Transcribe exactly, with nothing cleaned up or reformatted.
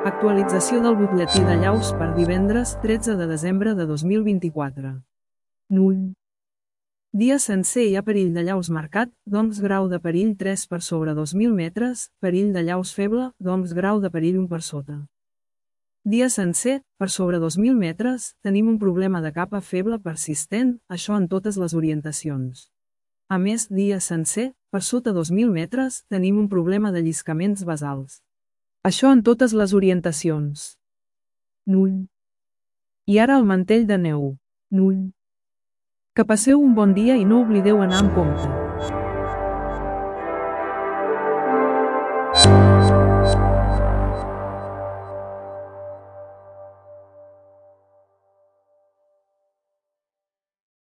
Actualització del butlletí de Llaus per divendres tretze de desembre de dos mil vint-i-quatre. Null. Dia sencer hi ha perill de llaus marcat, doncs grau de perill tres per sobre dos mil metres, perill de llaus feble, doncs grau de perill un per sota. Dia sencer, per sobre dos mil metres, tenim un problema de capa feble persistent, això en totes les orientacions. A més, dia sencer, per sota dos mil metres, tenim un problema de lliscaments basals. Això en totes les orientacions. Null. I ara el mantell de neu. Null. Que passeu un bon dia i no oblideu anar amb compte.